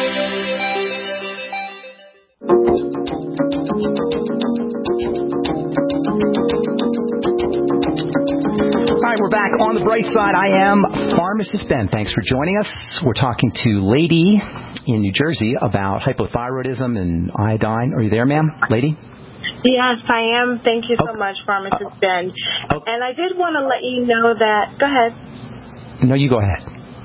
[SPEAKER 2] All right, we're back on the bright side. I am Pharmacist Ben. Thanks for joining us. We're talking to Lady in New Jersey about hypothyroidism and iodine. Are you there, ma'am? Lady?
[SPEAKER 20] Yes, I am. Thank you so
[SPEAKER 2] okay.
[SPEAKER 20] much, Pharmacist Ben.
[SPEAKER 2] Okay.
[SPEAKER 20] And I did want to let you know that... Go ahead.
[SPEAKER 2] No, you go ahead.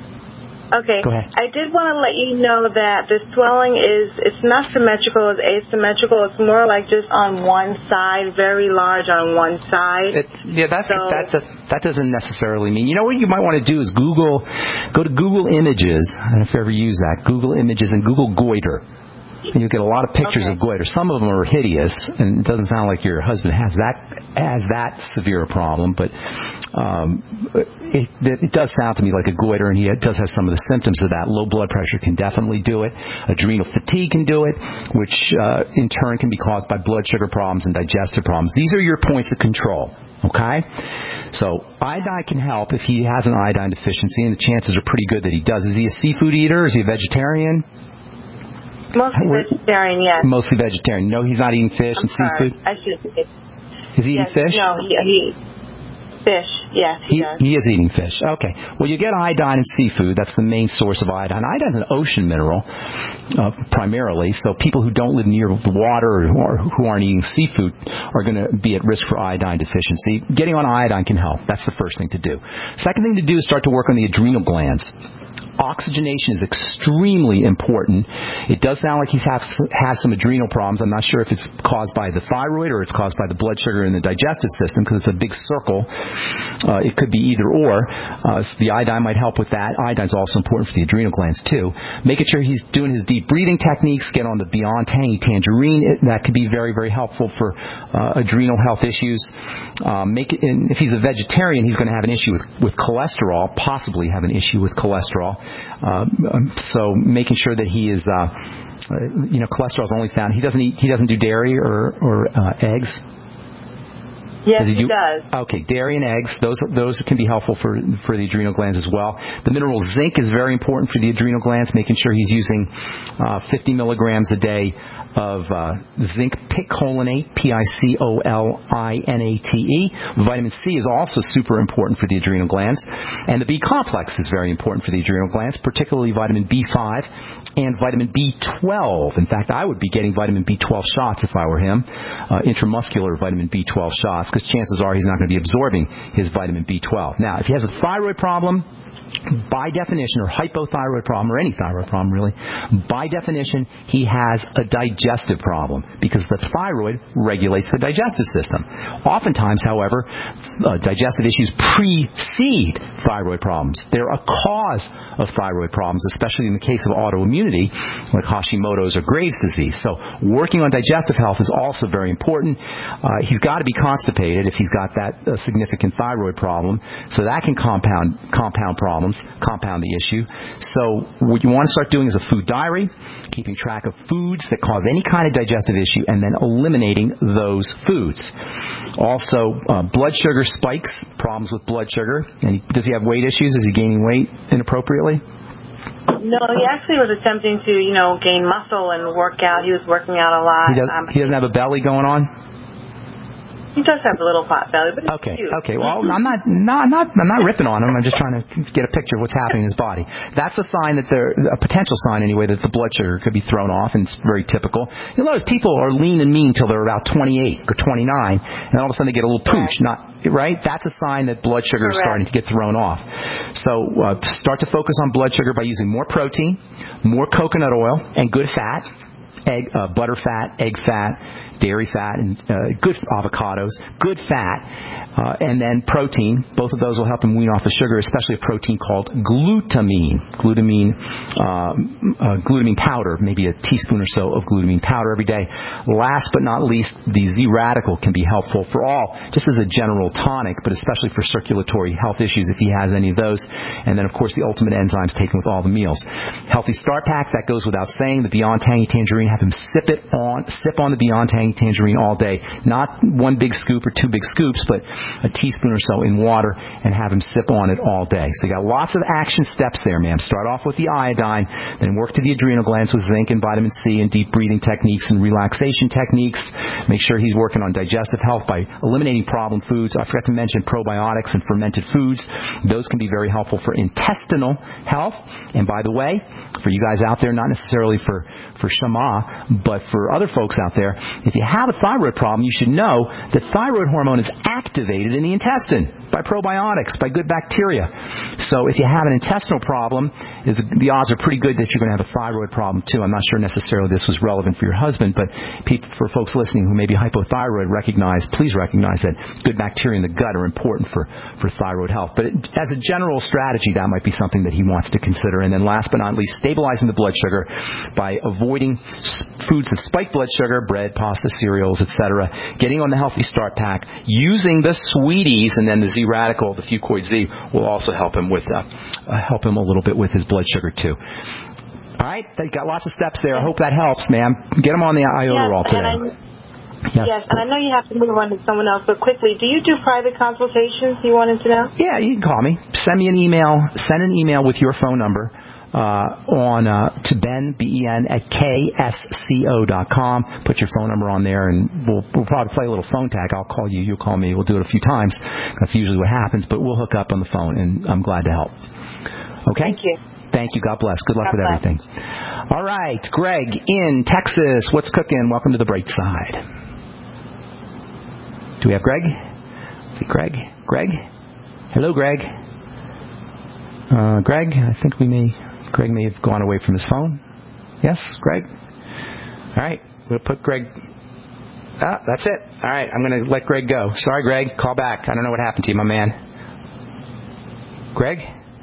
[SPEAKER 20] Okay.
[SPEAKER 2] Go ahead.
[SPEAKER 20] I did want to let you know that the swelling is, it's not symmetrical, it's asymmetrical. It's more like just on one side, very large on one side.
[SPEAKER 2] It, yeah, that's,
[SPEAKER 20] so,
[SPEAKER 2] that, does, that doesn't necessarily mean... You know what you might want to do is Google, go to Google Images. I don't know if you ever use that. Google Images and Google goiter. And you get a lot of pictures
[SPEAKER 20] okay.
[SPEAKER 2] of goiter. Some of them are hideous, and it doesn't sound like your husband has that has that severe a problem. But um, it, it does sound to me like a goiter, and he does have some of the symptoms of that. Low blood pressure can definitely do it. Adrenal fatigue can do it, which uh, in turn can be caused by blood sugar problems and digestive problems. These are your points of control. Okay? So iodine can help if he has an iodine deficiency, and the chances are pretty good that he does. Is he a seafood eater? Is he a vegetarian?
[SPEAKER 20] Mostly vegetarian, yes.
[SPEAKER 2] Mostly vegetarian. No, he's not eating fish
[SPEAKER 20] I'm
[SPEAKER 2] and
[SPEAKER 20] sorry.
[SPEAKER 2] seafood?
[SPEAKER 20] I should say.
[SPEAKER 2] Is he
[SPEAKER 20] yes,
[SPEAKER 2] eating fish?
[SPEAKER 20] No, he, he fish, yes, he,
[SPEAKER 2] he
[SPEAKER 20] does.
[SPEAKER 2] He is eating fish. Okay. Well, you get iodine in seafood. That's the main source of iodine. Iodine is an ocean mineral, uh, primarily, so people who don't live near the water or who aren't eating seafood are going to be at risk for iodine deficiency. Getting on iodine can help. That's the first thing to do. Second thing to do is start to work on the adrenal glands. Oxygenation is extremely important. It does sound like he has, has some adrenal problems. I'm not sure if it's caused by the thyroid or it's caused by the blood sugar in the digestive system because it's a big circle. Uh, it could be either or. Uh, so the iodine might help with that. Iodine is also important for the adrenal glands, too. Making sure he's doing his deep breathing techniques, get on the Beyond Tangy Tangerine. It, that could be very, very helpful for uh, adrenal health issues. Um, make it, and if he's a vegetarian, he's going to have an issue with, with cholesterol, possibly have an issue with cholesterol. uh, so making sure that he is, uh, uh, you know, cholesterol is only found. He doesn't eat. He doesn't do dairy or or uh, eggs.
[SPEAKER 20] Yes,
[SPEAKER 2] does he,
[SPEAKER 20] he
[SPEAKER 2] do,
[SPEAKER 20] does.
[SPEAKER 2] Okay, dairy and eggs, those those can be helpful for for the adrenal glands as well. The mineral zinc is very important for the adrenal glands, making sure he's using uh, fifty milligrams a day of uh, zinc picolinate, P I C O L I N A T E. Vitamin C is also super important for the adrenal glands. And the B complex is very important for the adrenal glands, particularly vitamin B five and vitamin B twelve. In fact, I would be getting vitamin B twelve shots if I were him, uh, intramuscular vitamin B twelve shots, because chances are he's not going to be absorbing his vitamin B twelve. Now, if he has a thyroid problem, by definition, or hypothyroid problem, or any thyroid problem really, by definition, he has a digestive problem because the thyroid regulates the digestive system. Oftentimes, however, uh, digestive issues precede thyroid problems. They're a cause of thyroid problems, especially in the case of autoimmunity, like Hashimoto's or Graves' disease. So working on digestive health is also very important. Uh, he's got to be constipated if he's got that uh, significant thyroid problem, so that can compound compound problems, compound the issue. So what you want to start doing is a food diary, keeping track of foods that cause any kind of digestive issue, and then eliminating those foods. Also, uh, blood sugar spikes, problems with blood sugar. And he, does he have weight issues? Is he gaining weight inappropriately?
[SPEAKER 20] No, he actually was attempting to, you know, gain muscle and work out. He was working out a lot.
[SPEAKER 2] He, does,
[SPEAKER 20] um,
[SPEAKER 2] he doesn't have a belly going on?
[SPEAKER 20] He does have a little pot belly, but it's
[SPEAKER 2] okay,
[SPEAKER 20] cute.
[SPEAKER 2] Okay, well, I'm not, not, not, I'm not ripping on him. I'm just trying to get a picture of what's happening in his body. That's a sign that there, a potential sign anyway, that the blood sugar could be thrown off, and it's very typical. You know, people are lean and mean till they're about twenty-eight or twenty-nine, and all of a sudden they get a little pooch. Not right. That's a sign that blood sugar is starting to get thrown off. So uh, start to focus on blood sugar by using more protein, more coconut oil, and good fat. Egg, uh, butter fat, egg fat, dairy fat, and uh, good avocados, good fat, uh, and then protein. Both of those will help him wean off the sugar, especially a protein called glutamine. Glutamine, uh, uh, glutamine powder, maybe a teaspoon or so of glutamine powder every day. Last but not least, the Z-radical can be helpful for all, just as a general tonic, but especially for circulatory health issues if he has any of those. And then, of course, the ultimate enzymes taken with all the meals. Healthy Start Pack, that goes without saying. The Beyond Tangy Tangerine, have him sip it on, sip on the Beyond Tangy Tangerine all day. Not one big scoop or two big scoops, but a teaspoon or so in water, and have him sip on it all day. So you got lots of action steps there, ma'am. Start off with the iodine, then work to the adrenal glands with zinc and vitamin C and deep breathing techniques and relaxation techniques. Make sure he's working on digestive health by eliminating problem foods. I forgot to mention probiotics and fermented foods. Those can be very helpful for intestinal health. And by the way, for you guys out there, not necessarily for, for Shama, but for other folks out there, if you have a thyroid problem, you should know that thyroid hormone is activated in the intestine by probiotics, by good bacteria. So if you have an intestinal problem, is the odds are pretty good that you're going to have a thyroid problem too. I'm not sure necessarily this was relevant for your husband, but people, for folks listening who may be hypothyroid, recognize, please recognize that good bacteria in the gut are important for, for thyroid health. But it, as a general strategy, that might be something that he wants to consider. And then last but not least, stabilizing the blood sugar by avoiding foods that spike blood sugar, bread, pasta, cereals, et cetera. Getting on the Healthy Start Pack, using the sweeties, and then the Z-Radical, the Fucoid Z, will also help him with uh, uh, help him a little bit with his blood sugar too. All right, you got lots of steps there. I hope that helps, ma'am. Get him on the iodoral
[SPEAKER 20] yes,
[SPEAKER 2] today.
[SPEAKER 20] And I, yes. yes, and I know you have to move on to someone else, but quickly, do you do private consultations? You wanted to know?
[SPEAKER 2] Yeah, you can call me. Send me an email. Send an email with your phone number. Uh, on uh, to Ben, B E N, at K S C O dot com. Put your phone number on there, and we'll, we'll probably play a little phone tag. I'll call you, you'll call me. We'll do it a few times. That's usually what happens, but we'll hook up on the phone, and I'm glad to help. Okay?
[SPEAKER 20] Thank you.
[SPEAKER 2] Thank you. God bless. Good luck
[SPEAKER 20] God
[SPEAKER 2] with
[SPEAKER 20] bless.
[SPEAKER 2] everything. All right, Greg in Texas. What's cooking? Welcome to the Bright Side. Do we have Greg? Let's see, Greg? Greg? Hello, Greg. Uh, Greg, I think we may... Greg may have gone away from his phone. Yes, Greg? All right, we'll put Greg... Ah, that's it. All right, I'm going to let Greg go. Sorry, Greg. Call back. I don't know what happened to you, my man. Greg?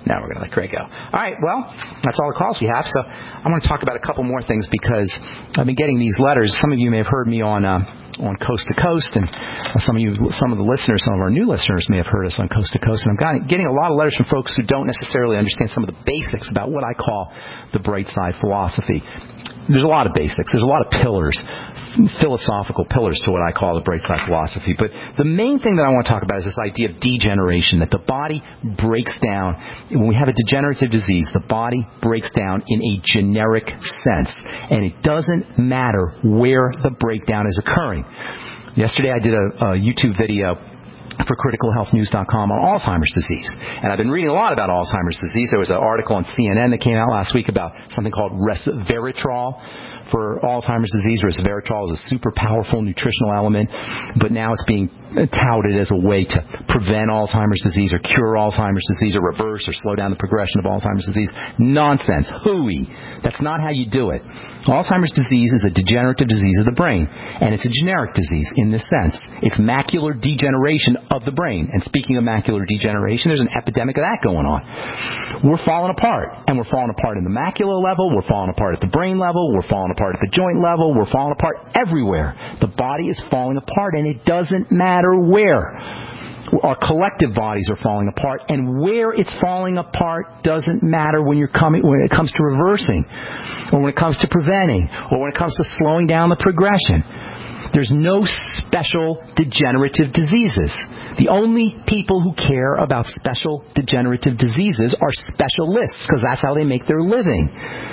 [SPEAKER 2] Now we're going to let Craig go. All right, well, that's all the calls we have. So I want to talk about a couple more things because I've been getting these letters. Some of you may have heard me on uh, on Coast to Coast, and some of you, some of the listeners, some of our new listeners may have heard us on Coast to Coast. And I'm getting a lot of letters from folks who don't necessarily understand some of the basics about what I call the bright side philosophy. There's a lot of basics. There's a lot of pillars, philosophical pillars to what I call the bright side philosophy. But the main thing that I want to talk about is this idea of degeneration, that the body breaks down. When we have a degenerative disease, the body breaks down in a generic sense. And it doesn't matter where the breakdown is occurring. Yesterday I did a, a YouTube video for critical health news dot com on Alzheimer's disease. And I've been reading a lot about Alzheimer's disease. There was an article on C N N that came out last week about something called resveratrol for Alzheimer's disease. Resveratrol is a super powerful nutritional element, but now it's being touted as a way to prevent Alzheimer's disease or cure Alzheimer's disease or reverse or slow down the progression of Alzheimer's disease. Nonsense. Hooey. That's not how you do it. Alzheimer's disease is a degenerative disease of the brain, and it's a generic disease in this sense. It's macular degeneration of the brain. And speaking of macular degeneration, there's an epidemic of that going on. We're falling apart, and we're falling apart in the macular level, we're falling apart at the brain level, we're falling apart at the joint level, we're falling apart everywhere. The body is falling apart, and it doesn't matter where. Our collective bodies are falling apart, and where it's falling apart doesn't matter when you're coming when it comes to reversing, or when it comes to preventing, or when it comes to slowing down the progression. There's no special degenerative diseases. The only people who care about special degenerative diseases are specialists, because that's how they make their living.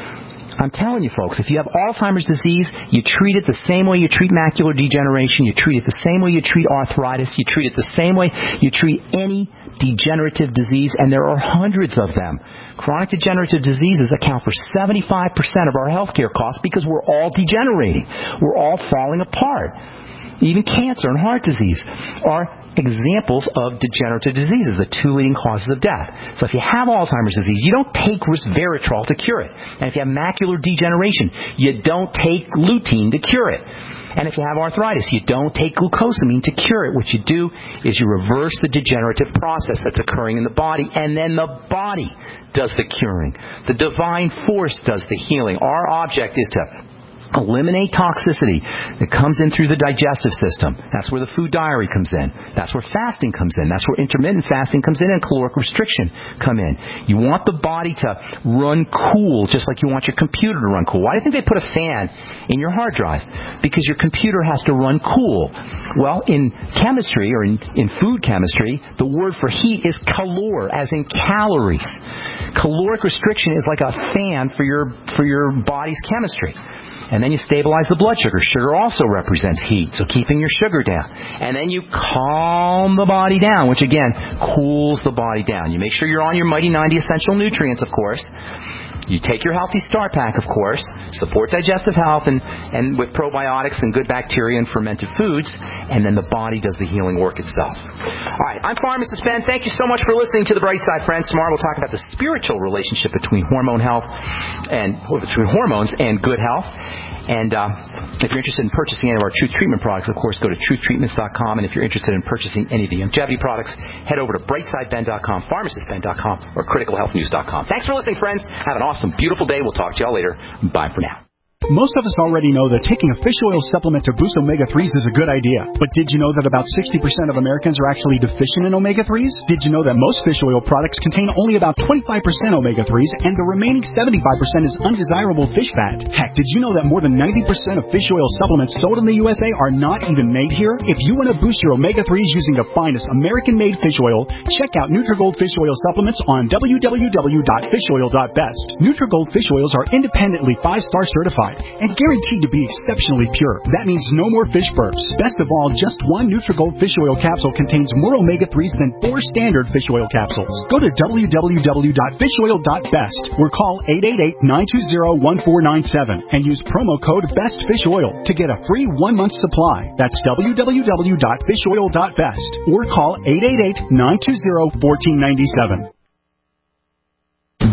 [SPEAKER 2] I'm telling you, folks, if you have Alzheimer's disease, you treat it the same way you treat macular degeneration. You treat it the same way you treat arthritis. You treat it the same way you treat any degenerative disease, and there are hundreds of them. Chronic degenerative diseases account for seventy-five percent of our healthcare costs because we're all degenerating. We're all falling apart. Even cancer and heart disease are examples of degenerative diseases, the two leading causes of death. So if you have Alzheimer's disease, you don't take resveratrol to cure it. And if you have macular degeneration, you don't take lutein to cure it. And if you have arthritis, you don't take glucosamine to cure it. What you do is you reverse the degenerative process that's occurring in the body, and then the body does the curing. The divine force does the healing. Our object is to eliminate toxicity that comes in through the digestive system. That's where the food diary comes in. That's where fasting comes in. That's where intermittent fasting comes in and caloric restriction come in. You want the body to run cool, just like you want your computer to run cool. Why do you think they put a fan in your hard drive? Because your computer has to run cool. Well, in chemistry, or in, in food chemistry, the word for heat is calor, as in calories. Caloric restriction is like a fan for your for your body's chemistry. And then you stabilize the blood sugar. Sugar also represents heat, so keeping your sugar down. And then you calm the body down, which again cools the body down. You make sure you're on your Mighty ninety essential nutrients, of course. You take your Healthy Start Pack, of course, support digestive health and, and with probiotics and good bacteria and fermented foods, and then the body does the healing work itself. All right, I'm Pharmacist Ben. Thank you so much for listening to The Bright Side, friends. Tomorrow we'll talk about the spiritual relationship between hormone health and or between hormones and good health. And uh, if you're interested in purchasing any of our Truth Treatment products, of course, go to truth treatments dot com. And if you're interested in purchasing any of the longevity products, head over to bright side ben dot com, pharmacist ben dot com, or critical health news dot com. Thanks for listening, friends. Have an awesome, beautiful day. We'll talk to y'all later. Bye for now.
[SPEAKER 21] Most of us already know that taking a fish oil supplement to boost omega threes is a good idea. But did you know that about sixty percent of Americans are actually deficient in omega threes? Did you know that most fish oil products contain only about twenty-five percent omega threes and the remaining seventy-five percent is undesirable fish fat? Heck, did you know that more than ninety percent of fish oil supplements sold in the U S A are not even made here? If you want to boost your omega threes using the finest American-made fish oil, check out Nutrigold Fish Oil Supplements on w w w dot fish oil dot best. Nutrigold fish oils are independently five-star certified and guaranteed to be exceptionally pure. That means no more fish burps. Best of all, just one Nutrigold fish oil capsule contains more omega threes than four standard fish oil capsules. Go to w w w dot fish oil dot best or call eight eight eight, nine two zero, one four nine seven and use promo code BESTFISHOIL to get a free one-month supply. That's w w w dot fish oil dot best or call eight eight eight, nine two zero, one four nine seven.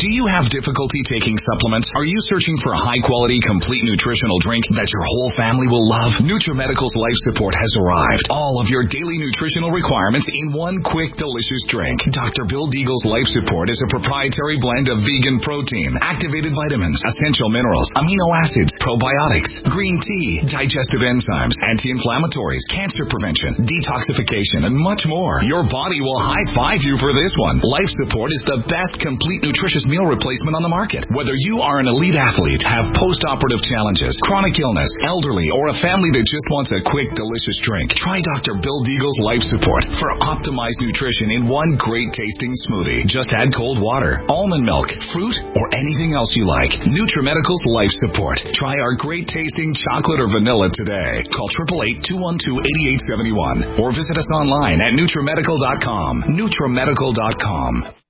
[SPEAKER 15] Do you have difficulty taking supplements? Are you searching for a high-quality, complete nutritional drink that your whole family will love? NutriMedical's Life Support has arrived. All of your daily nutritional requirements in one quick, delicious drink. Doctor Bill Deagle's Life Support is a proprietary blend of vegan protein, activated vitamins, essential minerals, amino acids, probiotics, green tea, digestive enzymes, anti-inflammatories, cancer prevention, detoxification, and much more. Your body will high-five you for this one. Life Support is the best complete nutritious meal replacement on the market. Whether you are an elite athlete, have post-operative challenges, chronic illness, elderly, or a family that just wants a quick, delicious drink, try Doctor Bill Deagle's Life Support for optimized nutrition in one great-tasting smoothie. Just add cold water, almond milk, fruit, or anything else you like. NutriMedical's Life Support. Try our great-tasting chocolate or vanilla today. Call eight eight eight, two one two, eight eight seven one or visit us online at NutriMedical dot com. NutriMedical dot com.